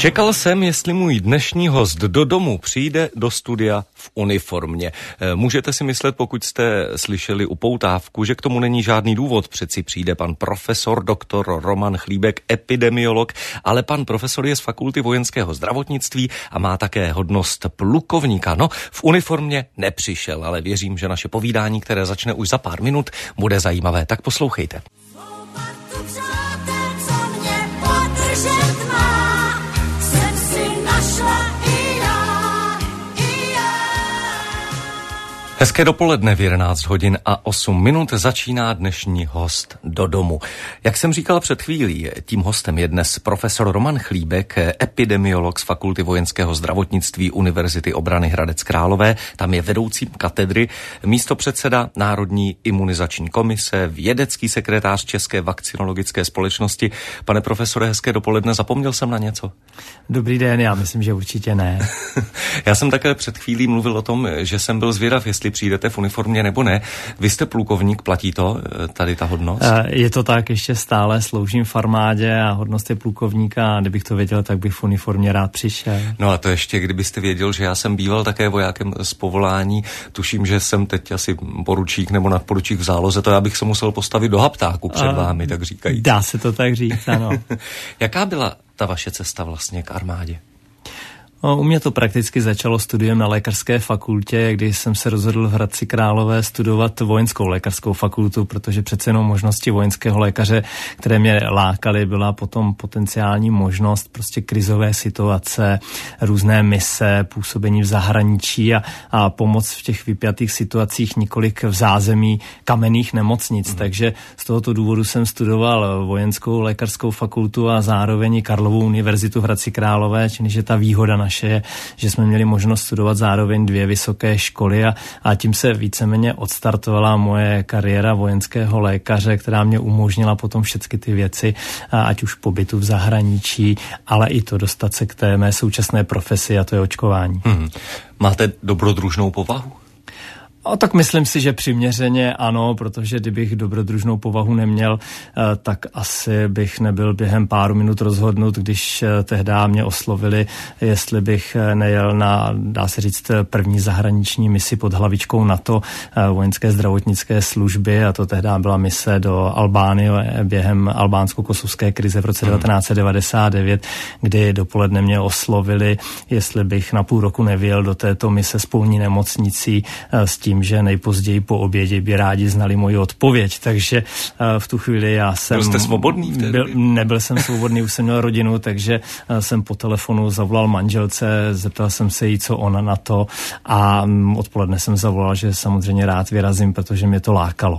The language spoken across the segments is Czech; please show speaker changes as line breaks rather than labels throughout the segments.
Čekal jsem, jestli můj dnešní host do domu přijde do studia v uniformě. Můžete si myslet, pokud jste slyšeli upoutávku, že k tomu není žádný důvod. Přeci přijde pan profesor doktor Roman Chlíbek, epidemiolog, ale pan profesor je z Fakulty vojenského zdravotnictví a má také hodnost plukovníka. No, v uniformě nepřišel, ale věřím, že naše povídání, které začne už za pár minut, bude zajímavé. Tak poslouchejte. Hezké dopoledne v 11 hodin a 8 minut začíná dnešní host do domu. Jak jsem říkal před chvílí, tím hostem je dnes profesor Roman Chlíbek, epidemiolog z Fakulty vojenského zdravotnictví Univerzity obrany Hradec Králové. Tam je vedoucím katedry, místopředseda Národní imunizační komise, vědecký sekretář České vakcinologické společnosti. Pane profesore, hezké dopoledne, zapomněl jsem na něco?
Dobrý den, já myslím, že určitě ne.
Já jsem také před chvílí mluvil o tom, že jsem byl zvědav, jestli přijdete v uniformě nebo ne. Vy jste plukovník, platí to, tady ta hodnost?
Je to tak, ještě stále sloužím v armádě a hodnost je plukovníka a kdybych to věděl, tak bych v uniformě rád přišel.
No a to ještě, kdybyste věděl, že já jsem býval také vojákem z povolání, tuším, že jsem teď asi poručík nebo nadporučík v záloze, to já bych se musel postavit do haptáku před vámi, tak říkají.
Dá se to tak říct, ano.
Jaká byla ta vaše cesta vlastně k armádě?
U mě to prakticky začalo studiem na lékařské fakultě, kdy jsem se rozhodl v Hradci Králové studovat vojenskou lékařskou fakultu, protože přece jenom možnosti vojenského lékaře, které mě lákaly, byla potom potenciální možnost prostě krizové situace, různé mise, působení v zahraničí a pomoc v těch vypjatých situacích, několik v zázemí kamenných nemocnic. Takže z tohoto důvodu jsem studoval vojenskou lékařskou fakultu a zároveň Karlovu univerzitu v Hradci Králové, čili ta výhoda naše je, že jsme měli možnost studovat zároveň 2 vysoké školy a tím se víceméně odstartovala moje kariéra vojenského lékaře, která mě umožnila potom všechny ty věci, ať už pobytu v zahraničí, ale i to dostat se k té mé současné profesi, a to je očkování.
Máte dobrodružnou povahu?
Tak myslím si, že přiměřeně ano, protože kdybych dobrodružnou povahu neměl, tak asi bych nebyl během pár minut rozhodnut, když tehdy mě oslovili, jestli bych nejel na, dá se říct, první zahraniční misi pod hlavičkou NATO vojenské zdravotnické služby, a to tehdy byla mise do Albánie během albánsko-kosovské krize v roce 1999, kdy dopoledne mě oslovili, jestli bych na půl roku nevyjel do této mise s polní nemocnicí s tím, že nejpozději po obědě by rádi znali moji odpověď, takže v tu chvíli já jsem...
Byl jste svobodný vtedy?
Nebyl jsem svobodný, už jsem měl rodinu, takže jsem po telefonu zavolal manželce, zeptal jsem se jí, co ona na to, a odpoledne jsem zavolal, že samozřejmě rád vyrazím, protože mě to lákalo.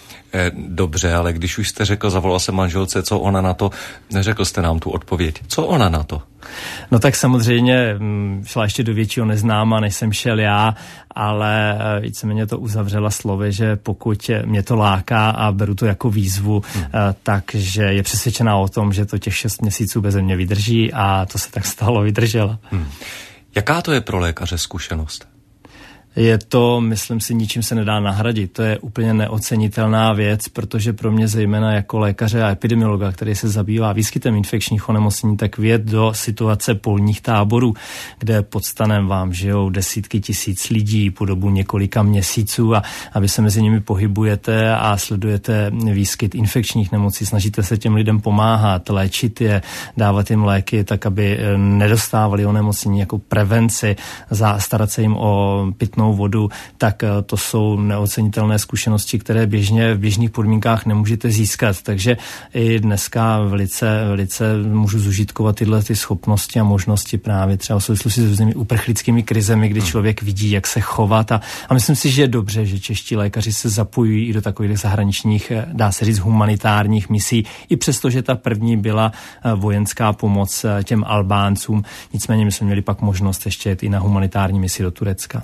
Dobře, ale když už jste řekl, zavolal jsem manželce, co ona na to, neřekl jste nám tu odpověď. Co ona na to?
No tak samozřejmě šla ještě do většího neznáma, než jsem šel já, ale víceméně to uzavřela slovy, že pokud mě to láká a beru to jako výzvu, takže je přesvědčená o tom, že to těch 6 měsíců beze mě vydrží, a to se tak stalo, vydržela.
Jaká to je pro lékaře zkušenost?
Je to, myslím si, ničím se nedá nahradit. To je úplně neocenitelná věc, protože pro mě zejména jako lékaře a epidemiologa, který se zabývá výskytem infekčních onemocnění, tak vjet do situace polních táborů, kde pod stanem vám žijou desítky tisíc lidí po dobu několika měsíců, a vy se mezi nimi pohybujete a sledujete výskyt infekčních nemocí, snažíte se těm lidem pomáhat, léčit je, dávat jim léky tak, aby nedostávali onemocnění, jako prevenci, starat se jim o pitnou vodu, tak to jsou neocenitelné zkušenosti, které běžně v běžných podmínkách nemůžete získat. Takže i dneska velice můžu zužitkovat tyhle ty schopnosti a možnosti právě třeba v souvislosti s různými uprchlickými krizemi, kdy člověk vidí, jak se chovat, a myslím si, že je dobře, že čeští lékaři se zapojují i do takových zahraničních, dá se říct, humanitárních misí, i přesto, že ta první byla vojenská pomoc těm Albáncům. Nicméně my jsme měli pak možnost ještě jet i na humanitární misi do Turecka.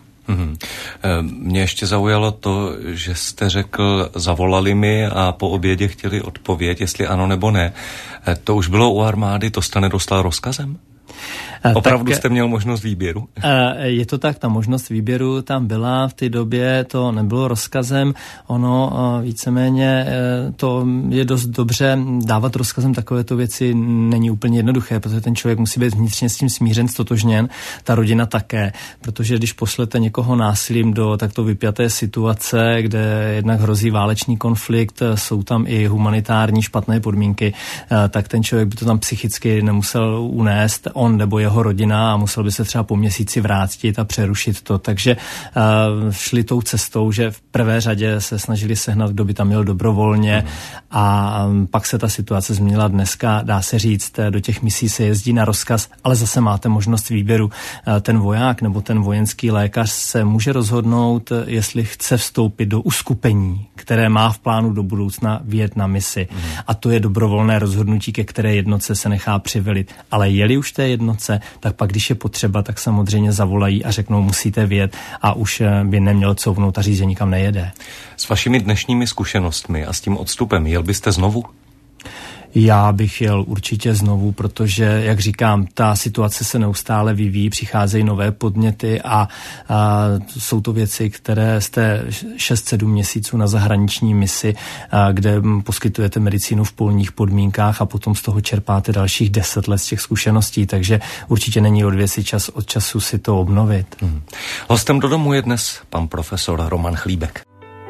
Mě ještě zaujalo to, že jste řekl, zavolali mi a po obědě chtěli odpověď, jestli ano nebo ne. To už bylo u armády, to jste nedostal rozkazem? Opravdu jste měl možnost výběru?
Je to tak, ta možnost výběru tam byla, v té době to nebylo rozkazem, ono víceméně to je dost dobře, dávat rozkazem takovéto věci není úplně jednoduché, protože ten člověk musí být vnitřně s tím smířen, stotožněn, ta rodina také, protože když pošlete někoho násilím do takto vypjaté situace, kde jednak hrozí válečný konflikt, jsou tam i humanitární špatné podmínky, tak ten člověk by to tam psychicky nemusel unést, on nebo jeho rodina, a musel by se třeba po měsíci vrátit a přerušit to. Takže šli tou cestou, že v prvé řadě se snažili sehnat, kdo by tam měl dobrovolně, a pak se ta situace změnila dneska. Dá se říct, do těch misí se jezdí na rozkaz, ale zase máte možnost výběru. Ten voják nebo ten vojenský lékař se může rozhodnout, jestli chce vstoupit do uskupení, které má v plánu do budoucna vyjet na misi. A to je dobrovolné rozhodnutí, ke které jednotce se nechá přivelit. Ale je-li už té jednotce, tak pak, když je potřeba, tak samozřejmě zavolají a řeknou, musíte vyjet, a už by neměl couvnout a říct, že nikam nejede.
S vašimi dnešními zkušenostmi a s tím odstupem, jel byste znovu?
Já bych jel určitě znovu, protože, jak říkám, ta situace se neustále vyvíjí, přicházejí nové podněty a jsou to věci, které jste 6-7 měsíců na zahraniční misi, kde poskytujete medicínu v polních podmínkách a potom z toho čerpáte dalších 10 let z těch zkušeností, takže určitě není od věci čas od času si to obnovit.
Hostem do domu je dnes pan profesor Roman Chlíbek.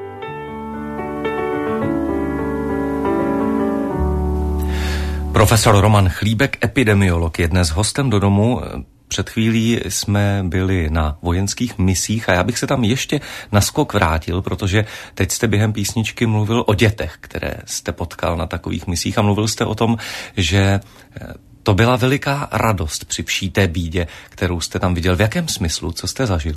Profesor Roman Chlíbek, epidemiolog, je dnes hostem do domu. Před chvílí jsme byli na vojenských misích a já bych se tam ještě naskok vrátil, protože teď jste během písničky mluvil o dětech, které jste potkal na takových misích, a mluvil jste o tom, že to byla veliká radost při vší té bídě, kterou jste tam viděl. V jakém smyslu? Co jste zažil?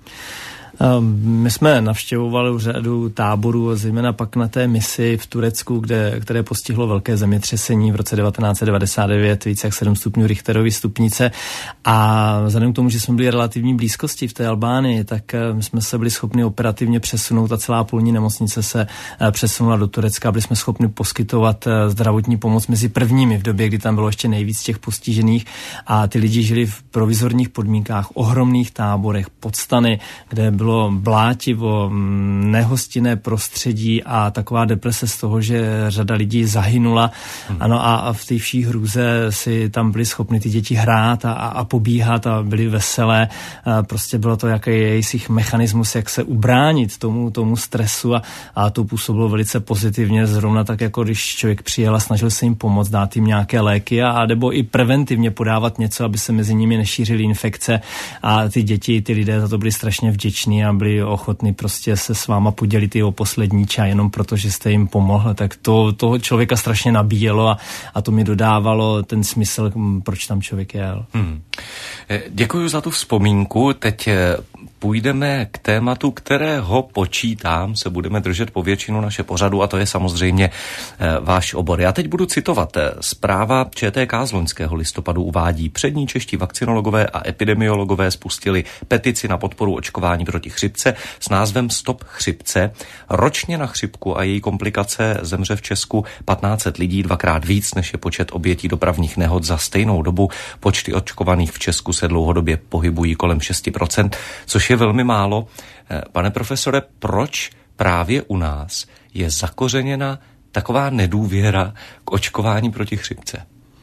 My jsme navštěvovali řadu táborů, zejména pak na té misi v Turecku, které postihlo velké zemětřesení v roce 1999, více jak 7 stupňů Richterovy stupnice, a vzhledem k tomu, že jsme byli relativní blízkosti v té Albánii, tak jsme se byli schopni operativně přesunout a celá polní nemocnice se přesunula do Turecka. Byli jsme schopni poskytovat zdravotní pomoc mezi prvními v době, kdy tam bylo ještě nejvíc těch postižených, a ty lidi žili v provizorních podmínkách, ohromných táborech, podstany, kde bylo blátivo, nehostinné prostředí a taková deprese z toho, že řada lidí zahynula. Ano, a v té vší hrůze si tam byli schopni ty děti hrát a pobíhat a byli veselé. Prostě bylo to jakýsi mechanismus, jak se ubránit tomu stresu, a to působilo velice pozitivně, zrovna tak, jako když člověk přijel a snažil se jim pomoct, dát jim nějaké léky a nebo i preventivně podávat něco, aby se mezi nimi nešířily infekce, a ty děti, ty lidé za to byli strašně vděční a byli ochotní prostě se s váma podělit i o poslední čaj, jenom proto, že jste jim pomohl, tak to toho člověka strašně nabíjelo a to mi dodávalo ten smysl, proč tam člověk jel.
Děkuji za tu vzpomínku. Teď půjdeme k tématu, kterého počítám, se budeme držet po většinu naše pořadu, a to je samozřejmě váš obor. Já teď budu citovat. Zpráva ČTK z loňského listopadu uvádí: přední čeští vakcinologové a epidemiologové spustili petici na podporu očkování proti chřipce s názvem Stop chřipce. Ročně na chřipku a její komplikace zemře v Česku 1500 lidí, dvakrát víc, než je počet obětí dopravních nehod za stejnou dobu. Počty očkovaných v Česku se dlouhodobě pohybují kolem 6%, což je velmi málo. Pane profesore, proč právě u nás je zakořeněna taková nedůvěra k očkování proti chřipce?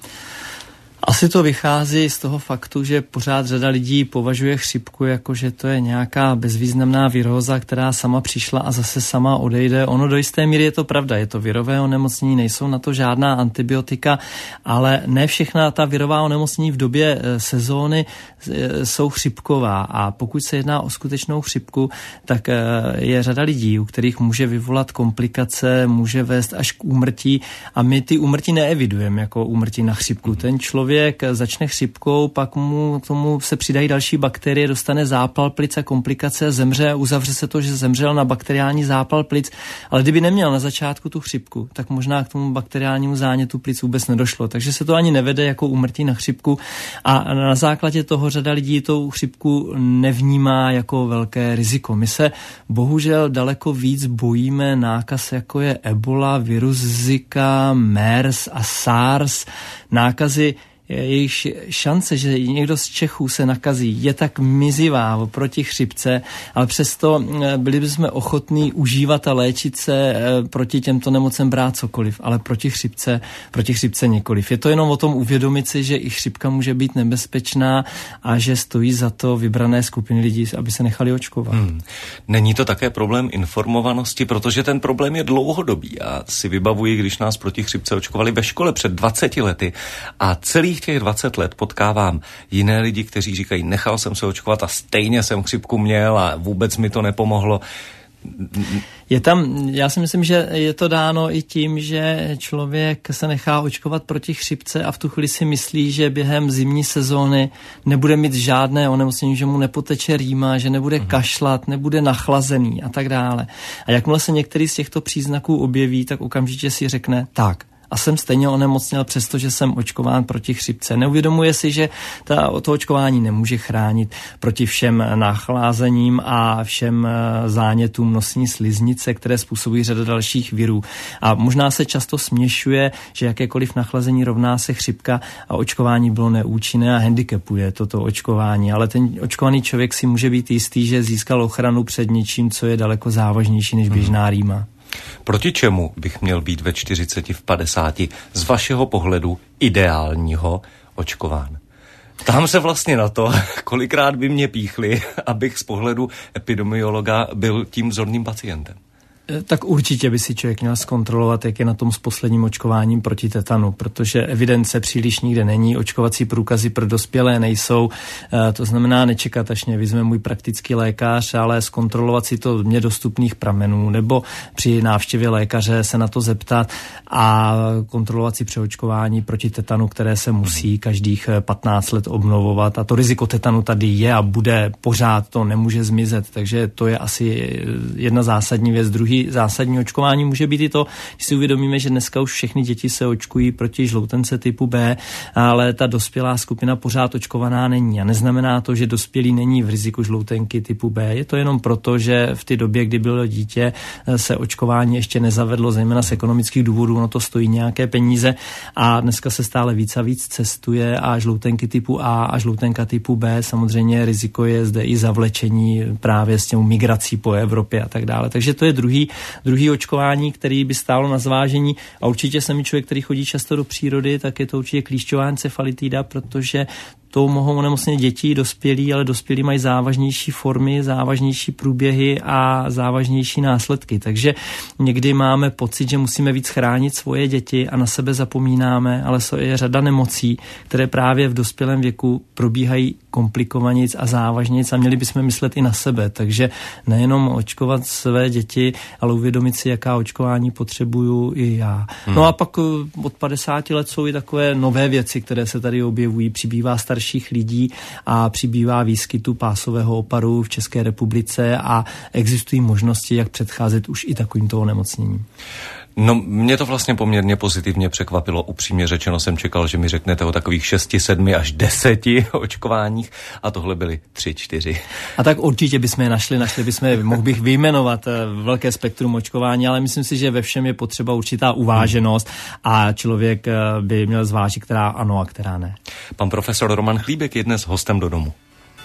Asi to vychází z toho faktu, že pořád řada lidí považuje chřipku jako, že to je nějaká bezvýznamná viróza, která sama přišla a zase sama odejde. Ono do jisté míry je to pravda, je to virové onemocnění, nejsou na to žádná antibiotika, ale ne všechna ta virová onemocnění v době sezóny jsou chřipková, a pokud se jedná o skutečnou chřipku, tak je řada lidí, u kterých může vyvolat komplikace, může vést až k úmrtí, a my ty úmrtí neevidujeme jako úmrtí na chřipku. Ten člověk začne chřipkou, pak k tomu se přidají další bakterie, dostane zápal plic a komplikace, zemře, uzavře se to, že zemřel na bakteriální zápal plic, ale kdyby neměl na začátku tu chřipku, tak možná k tomu bakteriálnímu zánětu plic vůbec nedošlo. Takže se to ani nevede jako úmrtí na chřipku, a na základě toho řada lidí tou chřipku nevnímá jako velké riziko. My se bohužel daleko víc bojíme nákaz, jako je Ebola, virus Zika, MERS a SARS, nákazy, jejich šance, že někdo z Čechů se nakazí, je tak mizivá proti chřipce, ale přesto byli bychom ochotní užívat a léčit se proti těmto nemocem brát cokoliv, ale proti chřipce nikoliv. Je to jenom o tom uvědomit si, že i chřipka může být nebezpečná a že stojí za to vybrané skupiny lidí, aby se nechali očkovat.
Není to také problém informovanosti, protože ten problém je dlouhodobý. Já si vybavuji, když nás proti chřipce očkovali ve škole před 20 lety a celých těch 20 let potkávám jiné lidi, kteří říkají, nechal jsem se očkovat a stejně jsem chřipku měl a vůbec mi to nepomohlo.
Já si myslím, že je to dáno i tím, že člověk se nechá očkovat proti chřipce a v tu chvíli si myslí, že během zimní sezóny nebude mít žádné onemocnění, že mu nepoteče rýma, že nebude kašlat, nebude nachlazený a tak dále. A jakmile se některý z těchto příznaků objeví, tak okamžitě si řekne tak. A jsem stejně onemocněl, přestože jsem očkován proti chřipce. Neuvědomuje si, že to očkování nemůže chránit proti všem nachlázením a všem zánětům nosní sliznice, které způsobují řada dalších virů. A možná se často směšuje, že jakékoliv nachlazení rovná se chřipka a očkování bylo neúčinné a handicapuje toto očkování. Ale ten očkovaný člověk si může být jistý, že získal ochranu před něčím, co je daleko závažnější než běžná rýma.
Proti čemu bych měl být ve 40, v 50 z vašeho pohledu ideálního očkován? Ptám se vlastně na to, kolikrát by mě píchli, abych z pohledu epidemiologa byl tím vzorným pacientem.
Tak určitě by si člověk měl zkontrolovat, jak je na tom s posledním očkováním proti tetanu, protože evidence příliš nikde není, očkovací průkazy pro dospělé nejsou, to znamená nečekat, až mě vyzve můj praktický lékař, ale zkontrolovat si to mně dostupných pramenů, nebo při návštěvě lékaře se na to zeptat a kontrolovat si přeočkování proti tetanu, které se musí každých 15 let obnovovat a to riziko tetanu tady je a bude pořád, to nemůže zmizet, takže to je asi jedna zásadní věc. Druhý zásadní očkování může být i to, když si uvědomíme, že dneska už všechny děti se očkují proti žloutence typu B, ale ta dospělá skupina pořád očkovaná není. A neznamená to, že dospělý není v riziku žloutenky typu B. Je to jenom proto, že v té době, kdy bylo dítě, se očkování ještě nezavedlo, zejména z ekonomických důvodů, ono to stojí nějaké peníze a dneska se stále víc a víc cestuje a žloutenky typu A a žloutenka typu B, samozřejmě riziko je zde i zavlečení právě s těmi migrací po Evropě a tak dále. Takže to je druhý očkování, který by stálo na zvážení a určitě jsem i člověk, který chodí často do přírody, tak je to určitě klíšťová encefalitida, protože to mohou onemocnit děti, dospělí, ale dospělí mají závažnější formy, závažnější průběhy a závažnější následky. Takže někdy máme pocit, že musíme víc chránit svoje děti a na sebe zapomínáme, ale je řada nemocí, které právě v dospělém věku probíhají komplikovanějc a závažnějc a měli bychom myslet i na sebe. Takže nejenom očkovat své děti, ale uvědomit si, jaká očkování potřebuju i já. No a pak od 50 let jsou i takové nové věci, které se tady objevují. Přibývá starších lidí a přibývá výskytu pásového oparu v České republice a existují možnosti, jak předcházet už i takovýmto onemocněním.
No, mě to vlastně poměrně pozitivně překvapilo. Upřímně řečeno jsem čekal, že mi řeknete o takových 6, 7 až 10 očkováních a tohle byly 3, 4.
A tak určitě bychom je našli bychom je, mohl bych vyjmenovat velké spektrum očkování, ale myslím si, že ve všem je potřeba určitá uváženost a člověk by měl zvážit, která ano a která ne.
Pan profesor Roman Chlíbek je dnes hostem Do domu.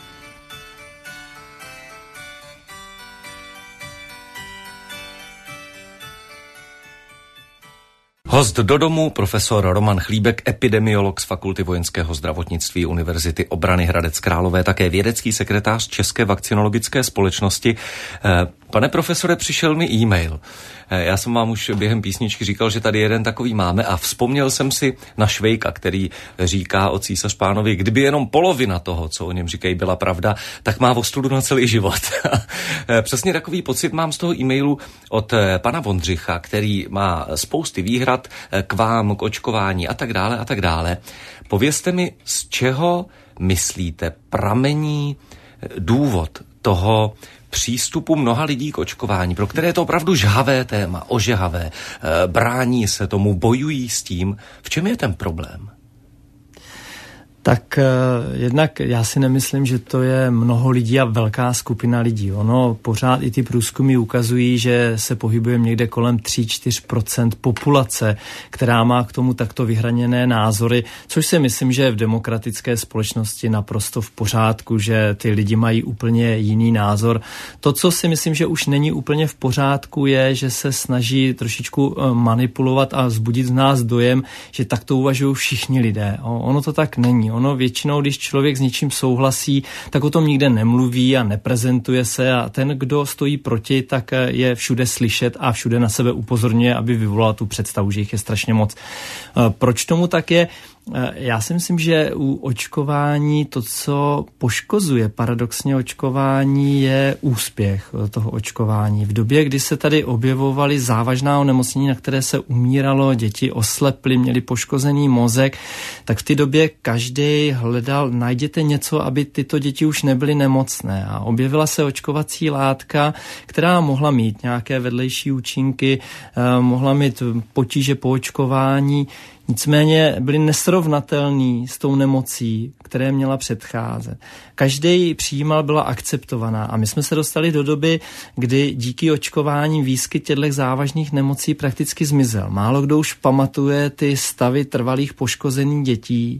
Host Do domu, profesor Roman Chlíbek, epidemiolog z Fakulty vojenského zdravotnictví Univerzity obrany Hradec Králové, také vědecký sekretář České vakcinologické společnosti. Pane profesore, přišel mi e-mail. Já jsem vám už během písničky říkal, že tady jeden takový máme a vzpomněl jsem si na Švejka, který říká o císař pánovi, kdyby jenom polovina toho, co o něm říkají, byla pravda, tak má ostudu na celý život. Přesně takový pocit mám z toho e-mailu od pana Vondřicha, který má spousty výhrad k vám, k očkování a tak dále a tak dále. Povězte mi, z čeho myslíte pramení důvod toho přístupu mnoha lidí k očkování, pro které je to opravdu žhavé téma, ožehavé, brání se tomu, bojují s tím. V čem je ten problém?
Tak jednak já si nemyslím, že to je mnoho lidí a velká skupina lidí. Ono pořád i ty průzkumy ukazují, že se pohybuje někde kolem 3-4% populace, která má k tomu takto vyhraněné názory, což si myslím, že je v demokratické společnosti naprosto v pořádku, že ty lidi mají úplně jiný názor. To, co si myslím, že už není úplně v pořádku, je, že se snaží trošičku manipulovat a vzbudit z nás dojem, že takto uvažují všichni lidé. Ono to tak není. Ono většinou, když člověk s něčím souhlasí, tak o tom nikde nemluví a neprezentuje se a ten, kdo stojí proti, tak je všude slyšet a všude na sebe upozorňuje, aby vyvolal tu představu, že jich je strašně moc. Proč tomu tak je? Já si myslím, že u očkování to, co poškozuje paradoxně očkování, je úspěch toho očkování. V době, kdy se tady objevovaly závažná onemocnění, na které se umíralo, děti osleply, měli poškozený mozek, tak v té době každý hledal, najděte něco, aby tyto děti už nebyly nemocné. A objevila se očkovací látka, která mohla mít nějaké vedlejší účinky, mohla mít potíže po očkování, nicméně byly nesrovnatelný s tou nemocí, které měla předcházet. Každý přijímal, byla akceptovaná a my jsme se dostali do doby, kdy díky očkování výskyt těchto závažných nemocí prakticky zmizel. Málo kdo už pamatuje ty stavy trvalých poškozených dětí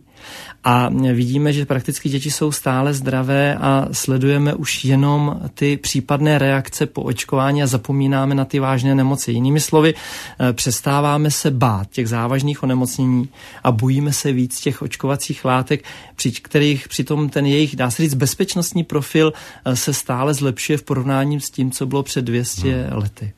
a vidíme, že prakticky děti jsou stále zdravé a sledujeme už jenom ty případné reakce po očkování a zapomínáme na ty vážné nemoci. Jinými slovy, přestáváme se bát těch závažných onemocnění a bojíme se víc těch očkovacích látek, při kterých přitom ten jejich, dá se říct, bezpečnostní profil se stále zlepšuje v porovnání s tím, co bylo před 200 lety.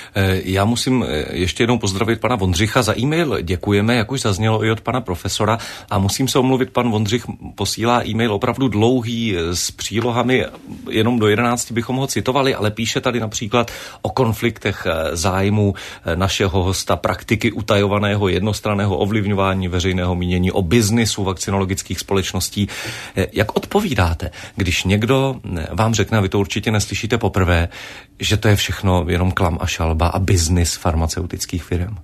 Já musím ještě jednou pozdravit pana Vondřicha za e-mail. Děkujeme, jak už zaznělo i od pana profesora, a musím se omluvit, pan Vondřich posílá e-mail opravdu dlouhý s přílohami, jenom do 11 bychom ho citovali, ale píše tady například o konfliktech zájmů našeho hosta, praktiky utajovaného jednostranného ovlivňování veřejného mínění, o biznisu vakcinologických společností. Jak odpovídáte, když někdo vám řekne, a vy to určitě neslyšíte poprvé, že to je všechno jenom klam a šalba a biznis farmaceutických firm?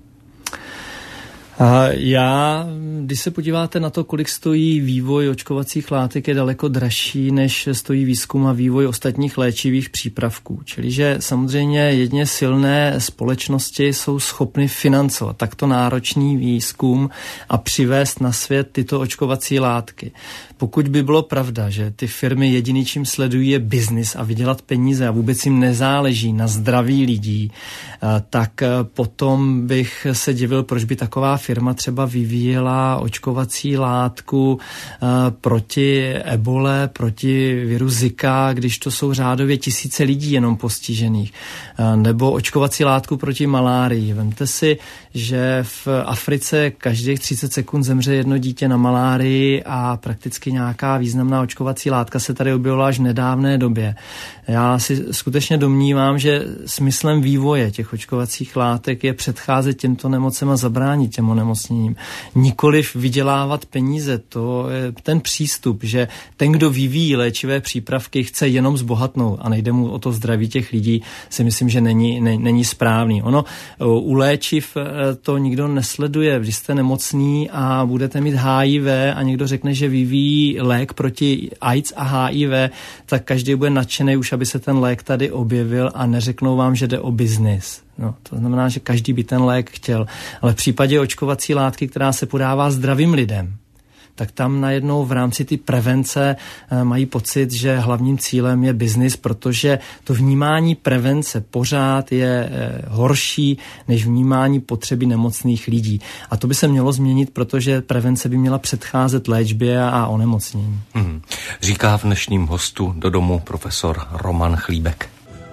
Když se podíváte na to, kolik stojí vývoj očkovacích látek, je daleko dražší, než stojí výzkum a vývoj ostatních léčivých přípravků. Čili, že samozřejmě jedně silné společnosti jsou schopny financovat takto náročný výzkum a přivést na svět tyto očkovací látky. Pokud by bylo pravda, že ty firmy jediný, čím sledují, je biznis a vydělat peníze a vůbec jim nezáleží na zdraví lidí, tak potom bych se divil, proč by taková firma třeba vyvíjela očkovací látku proti ebole, proti viru Zika, když to jsou řádově tisíce lidí jenom postižených. Nebo očkovací látku proti malárii. Vemte si, že v Africe každých 30 sekund zemře jedno dítě na malárii a prakticky nějaká významná očkovací látka se tady objevila až v nedávné době. Já si skutečně domnívám, že smyslem vývoje těch očkovacích látek je předcházet těmto nemocem a zabránit těm onemocněním. Nikoliv vydělávat peníze. To je ten přístup, že ten, kdo vyvíjí léčivé přípravky, chce jenom zbohatnout a nejde mu o to zdraví těch lidí, si myslím, že není správný. Ono u léčiv to nikdo nesleduje. Když jste nemocný a budete mít HIV a někdo řekne, že vyvíjí lék proti AIDS a HIV, tak každý bude nadšený už, aby se ten lék tady objevil a neřeknou vám, že jde o biznis. No, to znamená, že každý by ten lék chtěl. Ale v případě očkovací látky, která se podává zdravým lidem, tak tam najednou v rámci ty prevence mají pocit, že hlavním cílem je biznis, protože to vnímání prevence pořád je horší než vnímání potřeby nemocných lidí. A to by se mělo změnit, protože prevence by měla předcházet léčbě a onemocnění.
Říká v dnešním hostu do domu profesor Roman Chlíbek.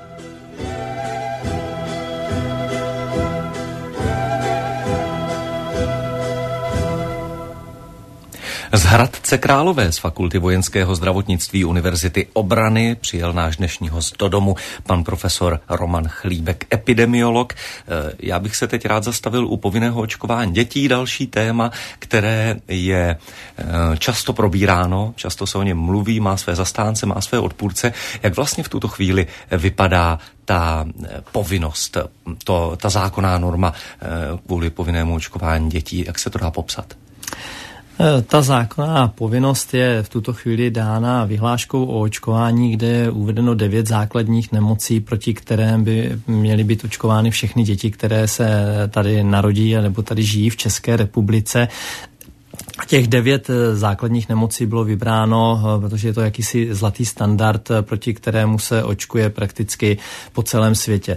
Z Hradce Králové z Fakulty vojenského zdravotnictví Univerzity obrany přijel náš dnešní host do domu, pan profesor Roman Chlíbek, epidemiolog. Já bych se teď rád zastavil u povinného očkování dětí, další téma, které je často probíráno, často se o něm mluví, má své zastánce, má své odpůrce. Jak vlastně v tuto chvíli vypadá ta povinnost, ta zákonná norma kvůli povinnému očkování dětí, jak se to dá popsat?
Ta zákonná povinnost je v tuto chvíli dána vyhláškou o očkování, kde je uvedeno 9 základních nemocí, proti kterým by měly být očkovány všechny děti, které se tady narodí nebo tady žijí v České republice. Těch 9 základních nemocí bylo vybráno, protože je to jakýsi zlatý standard, proti kterému se očkuje prakticky po celém světě.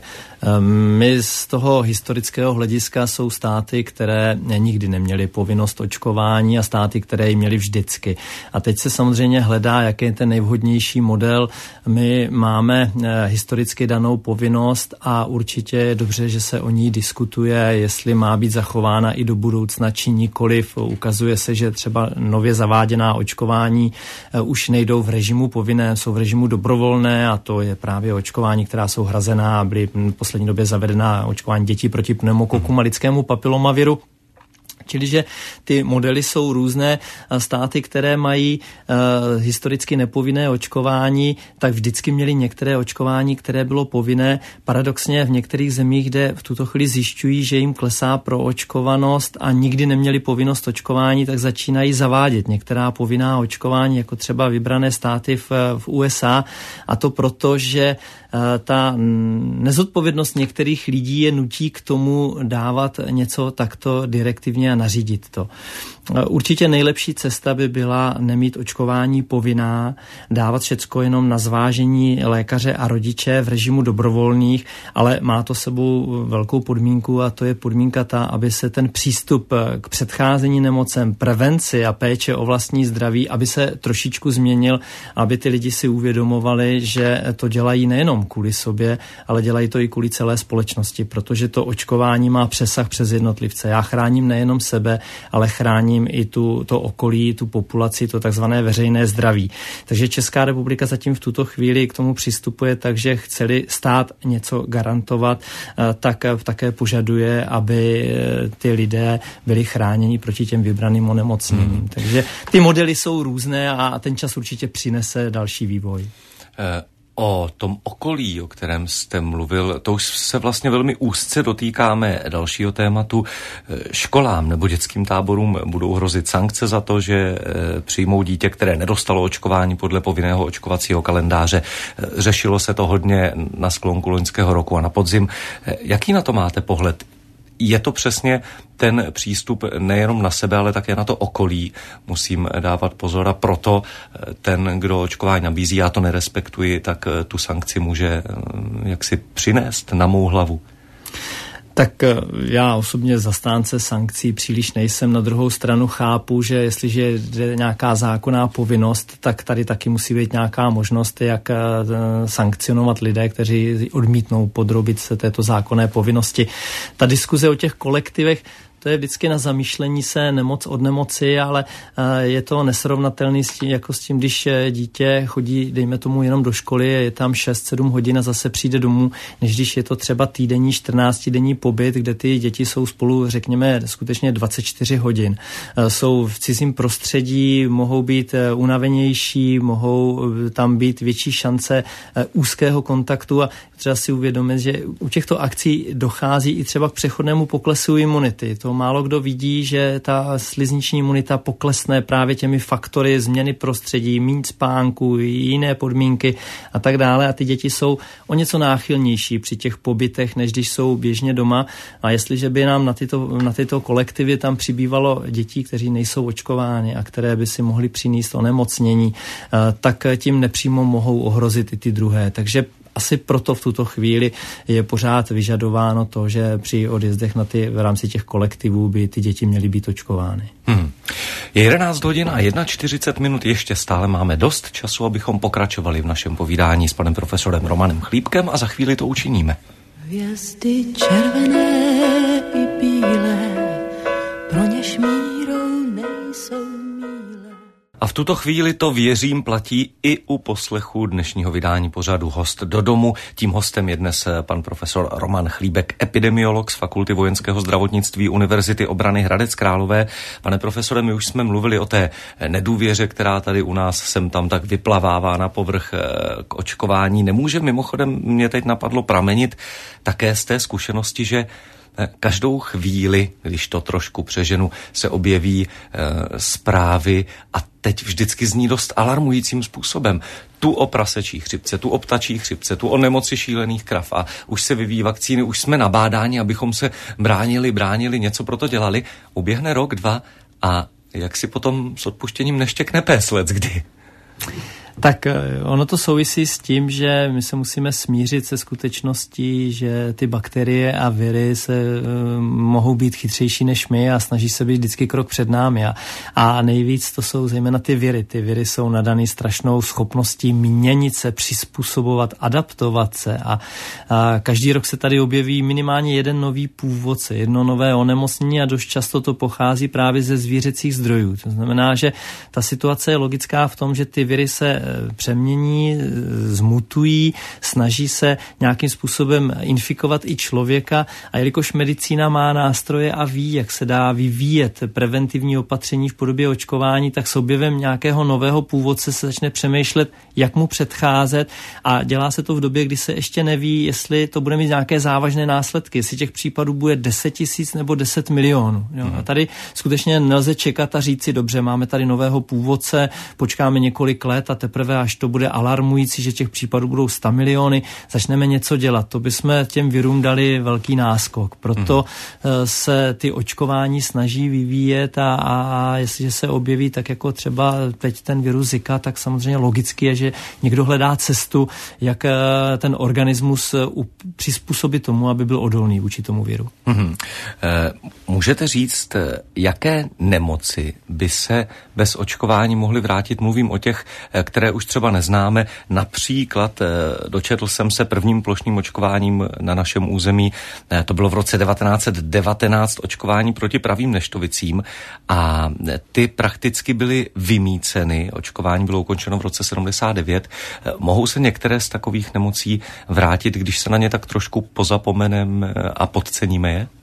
My z toho historického hlediska jsou státy, které nikdy neměly povinnost očkování a státy, které ji měly vždycky. A teď se samozřejmě hledá, jaký je ten nejvhodnější model. My máme historicky danou povinnost a určitě je dobře, že se o ní diskutuje, jestli má být zachována i do budoucna, či nikoliv. Ukazuje se, že třeba nově zaváděná očkování už nejdou v režimu povinné, jsou v režimu dobrovolné a to je právě očkování, která jsou hrazená a byly v poslední době zavedená očkování dětí proti pneumokokům a lidskému papilomaviru. Čili, že ty modely jsou různé. Státy, které mají historicky nepovinné očkování, tak vždycky měly některé očkování, které bylo povinné. Paradoxně v některých zemích, kde v tuto chvíli zjišťují, že jim klesá proočkovanost a nikdy neměli povinnost očkování, tak začínají zavádět některá povinná očkování, jako třeba vybrané státy v USA. A to proto, že ta nezodpovědnost některých lidí je nutí k tomu dávat něco takto direktivně a nařídit to. Určitě nejlepší cesta by byla nemít očkování povinná, dávat všecko jenom na zvážení lékaře a rodiče v režimu dobrovolných, ale má to sebou velkou podmínku a to je podmínka ta, aby se ten přístup k předcházení nemocem, prevenci a péče o vlastní zdraví, aby se trošičku změnil, aby ty lidi si uvědomovali, že to dělají nejenom kvůli sobě, ale dělají to i kvůli celé společnosti, protože to očkování má přesah přes jednotlivce. Já chráním nejenom sebe, ale chráním i to okolí, tu populaci, to takzvané veřejné zdraví. Takže Česká republika zatím v tuto chvíli k tomu přistupuje, takže chceli stát něco garantovat, tak také požaduje, aby ty lidé byli chráněni proti těm vybraným onemocněním. Takže ty modely jsou různé a ten čas určitě přinese další vývoj.
O tom okolí, o kterém jste mluvil, to už se vlastně velmi úzce dotýkáme dalšího tématu. Školám nebo dětským táborům budou hrozit sankce za to, že přijmou dítě, které nedostalo očkování podle povinného očkovacího kalendáře. Řešilo se to hodně na sklonku loňského roku a na podzim. Jaký na to máte pohled? Je to přesně ten přístup nejenom na sebe, ale také na to okolí. Musím dávat pozor a proto ten, kdo očkování nabízí, já to nerespektuji, tak tu sankci může jaksi přinést na mou hlavu.
Tak já osobně zastánce sankcí příliš nejsem. Na druhou stranu chápu, že jestliže je nějaká zákonná povinnost, tak tady taky musí být nějaká možnost, jak sankcionovat lidé, kteří odmítnou podrobit se této zákonné povinnosti. Ta diskuze o těch kolektivech, to je vždycky na zamýšlení se nemoc od nemoci, ale je to nesrovnatelný jako s tím, když dítě chodí, dejme tomu, jenom do školy, je tam 6-7 hodin a zase přijde domů, než když je to třeba týdenní, 14denní pobyt, kde ty děti jsou spolu, řekněme, skutečně 24 hodin. Jsou v cizím prostředí, mohou být unavenější, mohou tam být větší šance úzkého kontaktu a třeba si uvědomit, že u těchto akcí dochází i třeba k přechodnému poklesu imunity. To málo kdo vidí, že ta slizniční imunita poklesne právě těmi faktory změny prostředí, míň spánku, jiné podmínky a tak dále. A ty děti jsou o něco náchylnější při těch pobytech, než když jsou běžně doma. A jestliže by nám na tyto kolektivy tam přibývalo dětí, kteří nejsou očkovány a které by si mohly přinést onemocnění, tak tím nepřímo mohou ohrozit i ty druhé. Takže asi proto v tuto chvíli je pořád vyžadováno to, že při odjezdech v rámci těch kolektivů by ty děti měly být očkovány.
Je 11 hodin a 41 ještě stále máme dost času, abychom pokračovali v našem povídání s panem profesorem Romanem Chlíbkem a za chvíli to učiníme.
Hvězdy červené i bílé, pro něž mírou nejsou.
A v tuto chvíli to, věřím, platí i u poslechu dnešního vydání pořadu Host do domu. Tím hostem je dnes pan profesor Roman Chlíbek, epidemiolog z Fakulty vojenského zdravotnictví Univerzity obrany Hradec Králové. Pane profesore, my už jsme mluvili o té nedůvěře, která tady u nás sem tam tak vyplavává na povrch k očkování. Nemůže mimochodem, mě teď napadlo, pramenit také z té zkušenosti, že Každou chvíli, když to trošku přeženu, se objeví zprávy a teď vždycky zní dost alarmujícím způsobem. Tu o prasečí chřipce, tu o ptačí chřipce, tu o nemoci šílených krav a už se vyvíjí vakcíny, už jsme nabádáni, abychom se bránili, něco pro to dělali. Uběhne rok, 2 a jak si potom s odpuštěním neštěkne pes leckdy.
Tak ono to souvisí s tím, že my se musíme smířit se skutečností, že ty bakterie a viry se mohou být chytřejší než my a snaží se být vždycky krok před námi. A nejvíc to jsou zejména ty viry. Ty viry jsou nadaný strašnou schopností měnit se, přizpůsobovat, adaptovat se a každý rok se tady objeví minimálně jeden nový původce, jedno nové onemocnění a dost často to pochází právě ze zvířecích zdrojů. To znamená, že ta situace je logická v tom, že ty viry se přemění, zmutují, snaží se nějakým způsobem infikovat i člověka a jelikož medicína má nástroje a ví, jak se dá vyvíjet preventivní opatření v podobě očkování, tak s objevem nějakého nového původce se začne přemýšlet, jak mu předcházet a dělá se to v době, kdy se ještě neví, jestli to bude mít nějaké závažné následky, jestli těch případů bude 10 000 nebo 10 milionů. Jo? A tady skutečně nelze čekat a říct si, dobře, máme tady nového původce, počkáme několik let a teprve až to bude alarmující, že těch případů budou 100 miliony, začneme něco dělat. To bychom těm virům dali velký náskok. Proto se ty očkování snaží vyvíjet a jestliže se objeví tak jako třeba teď ten virus Zika, tak samozřejmě logicky je, že někdo hledá cestu, jak ten organismus přizpůsobit tomu, aby byl odolný vůči tomu viru.
Můžete říct, jaké nemoci by se bez očkování mohly vrátit? Mluvím o těch, které už třeba neznáme. Například dočetl jsem se prvním plošným očkováním na našem území. To bylo v roce 1919 očkování proti pravým neštovicím a ty prakticky byly vymýceny. Očkování bylo ukončeno v roce 79. Mohou se některé z takových nemocí vrátit, když se na ně tak trošku pozapomeneme a podceníme je?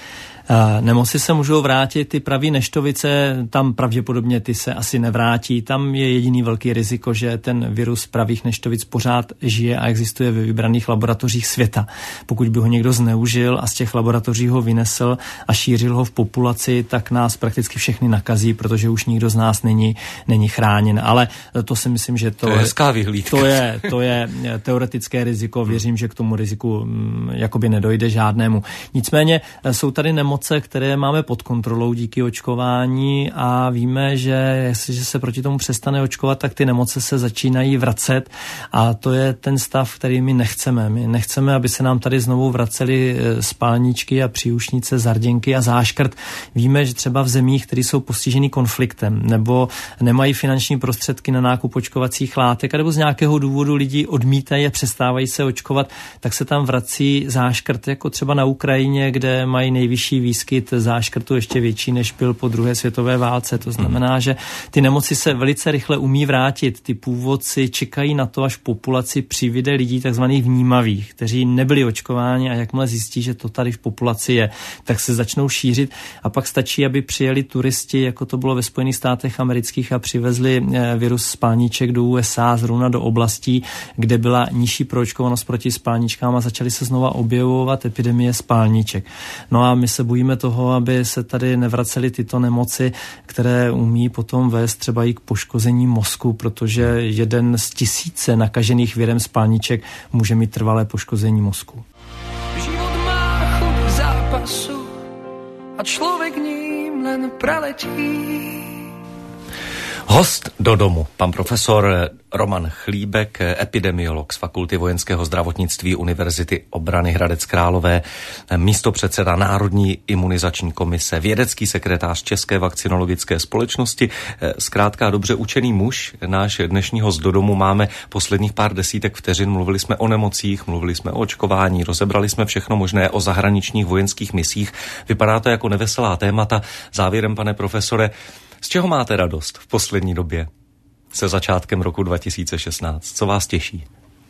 Nemoci se můžou vrátit, ty pravý neštovice, tam pravděpodobně ty se asi nevrátí. Tam je jediný velký riziko, že ten virus pravých neštovic pořád žije a existuje ve vybraných laboratořích světa. Pokud by ho někdo zneužil a z těch laboratoří ho vynesl a šířil ho v populaci, tak nás prakticky všechny nakazí, protože už nikdo z nás není chráněn. Ale to si myslím, že to je
hezká vyhlídka.
To je teoretické riziko. Věřím, že k tomu riziku jakoby nedojde žádnému. Nicméně jsou tady nemoci, které máme pod kontrolou díky očkování a víme, že jestliže se proti tomu přestane očkovat, tak ty nemoce se začínají vracet a to je ten stav, který my nechceme. My nechceme, aby se nám tady znovu vracely spalničky a příušnice, zarděnky a záškrt. Víme, že třeba v zemích, které jsou postiženy konfliktem nebo nemají finanční prostředky na nákup očkovacích látek, nebo z nějakého důvodu lidi odmítají a přestávají se očkovat, tak se tam vrací záškrt, jako třeba na Ukrajině, kde mají nejvyšší výskyt záškrtu ještě větší, než byl po druhé světové válce. To znamená, že ty nemoci se velice rychle umí vrátit. Ty původci čekají na to, až populaci přivyde lidí takzvaných vnímavých, kteří nebyli očkováni a jakmile zjistí, že to tady v populaci je, tak se začnou šířit a pak stačí, aby přijeli turisti, jako to bylo ve Spojených státech amerických a přivezli virus spalniček do USA, zrovna do oblastí, kde byla nižší proočkovanost proti spalničkám a začaly se znova objevovat epidemie spalniček. No a my se bojíme toho, aby se tady nevracely tyto nemoci, které umí potom vést třeba i k poškození mozku, protože jeden z 1000 nakažených virem spalniček může mít trvalé poškození mozku.
Život má chuť zápasu a člověk ním len preletí.
Host do domu, pan profesor Roman Chlíbek, epidemiolog z Fakulty vojenského zdravotnictví Univerzity obrany Hradec Králové, místopředseda Národní imunizační komise, vědecký sekretář České vakcinologické společnosti, zkrátka dobře učený muž. Náš dnešní host do domu, máme posledních pár desítek vteřin, mluvili jsme o nemocích, mluvili jsme o očkování, rozebrali jsme všechno možné o zahraničních vojenských misích. Vypadá to jako neveselá témata. Závěrem, pane profesore, z čeho máte radost v poslední době se začátkem roku 2016? Co vás těší?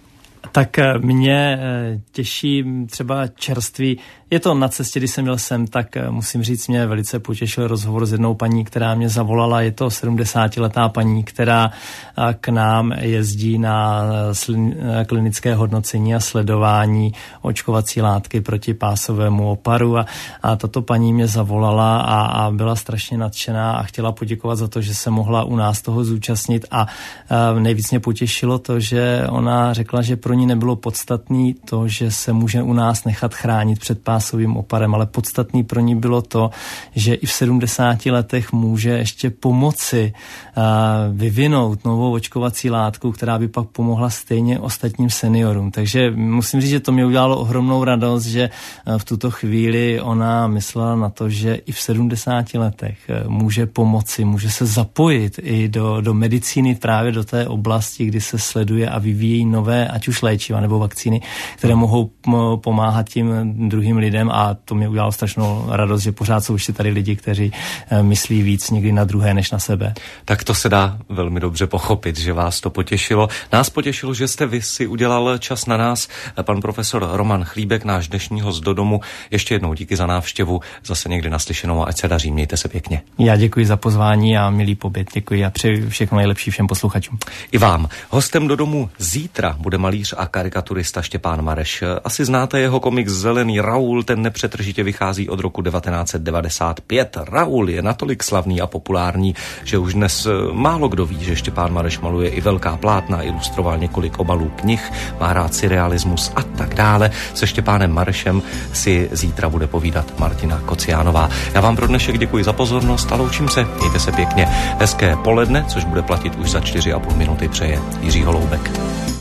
Tak mě těší třeba čerství. Je to na cestě, když jsem měl sem, tak musím říct, mě velice potěšil rozhovor s jednou paní, která mě zavolala. Je to 70letá paní, která k nám jezdí na klinické hodnocení a sledování očkovací látky proti pásovému oparu. A tato paní mě zavolala a byla strašně nadšená a chtěla poděkovat za to, že se mohla u nás toho zúčastnit. A nejvíc mě potěšilo to, že ona řekla, že pro ní nebylo podstatný to, že se může u nás nechat chránit před pásovým oparem, ale podstatný pro ní bylo to, že i v 70 letech může ještě pomoci vyvinout novou očkovací látku, která by pak pomohla stejně ostatním seniorům. Takže musím říct, že to mě udělalo ohromnou radost, že v tuto chvíli ona myslela na to, že i v 70 letech může pomoci, může se zapojit i do medicíny, právě do té oblasti, kdy se sleduje a vyvíjí nové, ať už léčiva nebo vakcíny, které mohou pomáhat tím druhým lidem, a to mě udělalo strašnou radost, že pořád jsou ještě tady lidi, kteří myslí víc někdy na druhé než na sebe.
Tak to se dá velmi dobře pochopit, že vás to potěšilo. Nás potěšilo, že jste vy si udělal čas na nás. Pan profesor Roman Chlíbek, náš dnešní host do domu. Ještě jednou díky za návštěvu, zase někdy naslyšenou a ať se daří. Mějte se pěkně.
Já děkuji za pozvání a milý pobyt. Děkuji a přeji všechno nejlepší všem posluchačům.
I vám. Hostem do domu zítra bude malíř a karikaturista Štěpán Mareš. Asi znáte jeho komiks Zelený Raoul, ten nepřetržitě vychází od roku 1995. Raoul je natolik slavný a populární, že už dnes málo kdo ví, že Štěpán Mareš maluje i velká plátna, ilustroval několik obalů knih, má rád surrealismus a tak dále. Se Štěpánem Marešem si zítra bude povídat Martina Kociánová. Já vám pro dnešek děkuji za pozornost a loučím se. Mějte se pěkně. Hezké poledne, což bude platit už za 4,5 minuty, přeje Jiří Holoubek.